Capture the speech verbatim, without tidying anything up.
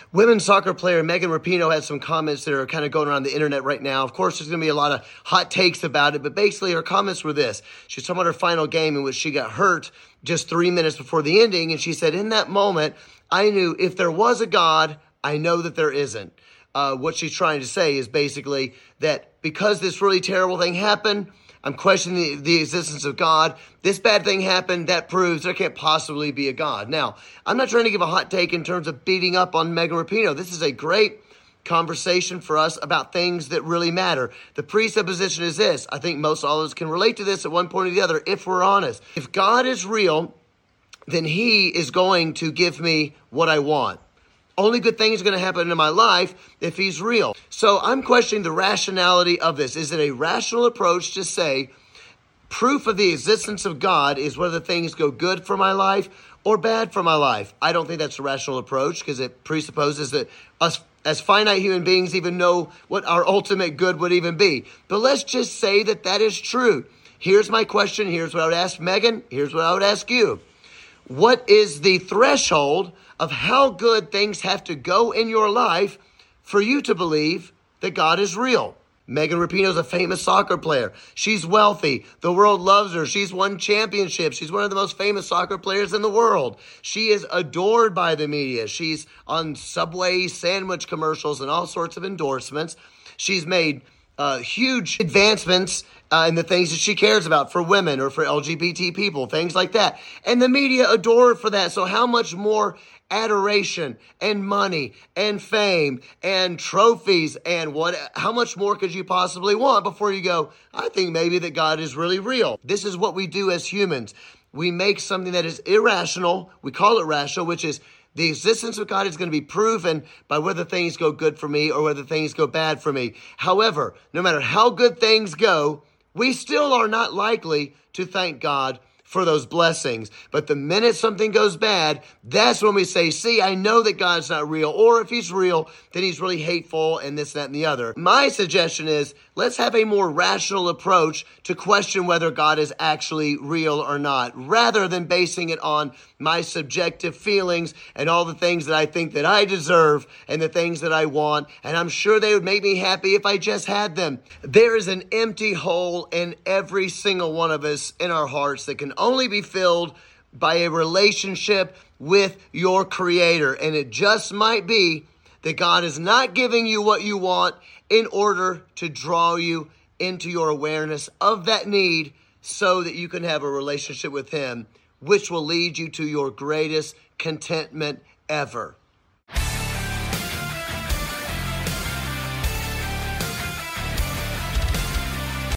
Women's soccer player Megan Rapinoe had some comments that are kind of going around the internet right now. Of course, there's going to be a lot of hot takes about it, but basically her comments were this. She's talking about her final game in which she got hurt just three minutes before the ending, and she said, in that moment, I knew if there was a God, I know that there isn't. Uh, what she's trying to say is basically that because this really terrible thing happened, I'm questioning the, the existence of God. This bad thing happened. That proves there can't possibly be a God. Now, I'm not trying to give a hot take in terms of beating up on Megan Rapinoe. This is a great conversation for us about things that really matter. The presupposition is this. I think most all of us can relate to this at one point or the other if we're honest. If God is real, then he is going to give me what I want. Only good things are going to happen in my life if he's real. So I'm questioning the rationality of this. Is it a rational approach to say proof of the existence of God is whether things go good for my life or bad for my life? I don't think that's a rational approach because it presupposes that us as finite human beings even know what our ultimate good would even be. But let's just say that that is true. Here's my question. Here's what I would ask Megan. Here's what I would ask you. What is the threshold of how good things have to go in your life for you to believe that God is real? Megan Rapinoe is a famous soccer player. She's wealthy. The world loves her. She's won championships. She's one of the most famous soccer players in the world. She is adored by the media. She's on Subway sandwich commercials and all sorts of endorsements. She's made uh, huge advancements uh, in the things that she cares about for women or for L G B T people, things like that. And the media adore her for that. So how much more adoration and money and fame and trophies and what, how much more could you possibly want before you go, I think maybe that God is really real? This is what we do as humans. We make something that is irrational. We call it rational, which is the existence of God is going to be proven by whether things go good for me or whether things go bad for me. However, no matter how good things go, we still are not likely to thank God for those blessings. But the minute something goes bad, that's when we say, see, I know that God's not real. Or if he's real, then he's really hateful and this, that, and the other. My suggestion is let's have a more rational approach to question whether God is actually real or not, rather than basing it on my subjective feelings and all the things that I think that I deserve and the things that I want. And I'm sure they would make me happy if I just had them. There is an empty hole in every single one of us in our hearts that can only be filled by a relationship with your Creator. And it just might be that God is not giving you what you want in order to draw you into your awareness of that need so that you can have a relationship with him, which will lead you to your greatest contentment ever.